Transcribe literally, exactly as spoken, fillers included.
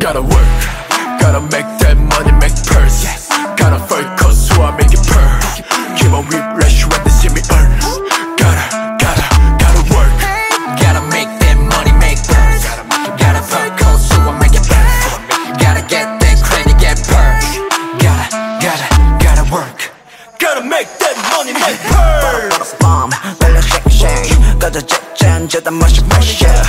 Gotta work, gotta make that money, make purse. Gotta focus so I make it purr. Keep on whiplash when they see me earn. Gotta, gotta, gotta work. Gotta make that money, make purse. Gotta focus so I make it purr. Gotta get that credit, get purse. Gotta, gotta, gotta work. Gotta make that money, make purse. Bomb, let us shake, shake. Gotta check, check, just a much pressure.